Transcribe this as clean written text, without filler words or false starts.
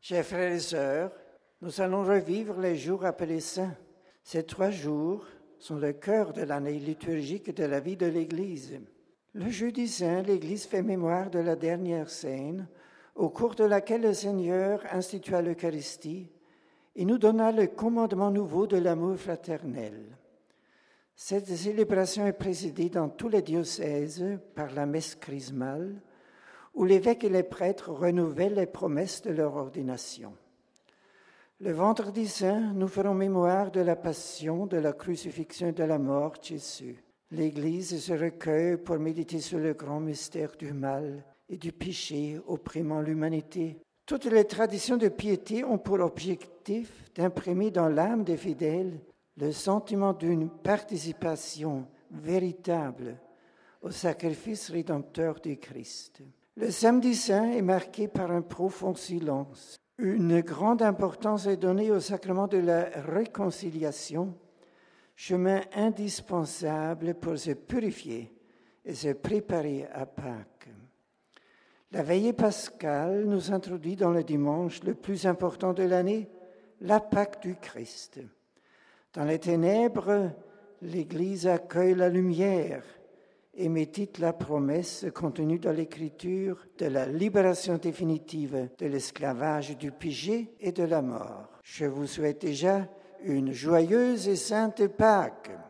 Chers frères et sœurs, nous allons revivre les jours appelés saints. Ces 3 jours sont le cœur de l'année liturgique de la vie de l'Église. Le jeudi saint, l'Église fait mémoire de la dernière scène, au cours de laquelle le Seigneur institua l'Eucharistie et nous donna le commandement nouveau de l'amour fraternel. Cette célébration est présidée dans tous les diocèses par la messe chrismale, où l'évêque et les prêtres renouvellent les promesses de leur ordination. Le vendredi saint, nous ferons mémoire de la passion, de la crucifixion et de la mort de Jésus. L'Église se recueille pour méditer sur le grand mystère du mal et du péché opprimant l'humanité. Toutes les traditions de piété ont pour objectif d'imprimer dans l'âme des fidèles le sentiment d'une participation véritable au sacrifice rédempteur du Christ. Le samedi saint est marqué par un profond silence. Une grande importance est donnée au sacrement de la réconciliation, chemin indispensable pour se purifier et se préparer à Pâques. La veillée pascale nous introduit dans le dimanche le plus important de l'année, la Pâque du Christ. Dans les ténèbres, l'Église accueille la lumière et médite la promesse contenue dans l'Écriture de la libération définitive de l'esclavage du péché et de la mort. Je vous souhaite déjà une joyeuse et sainte Pâques.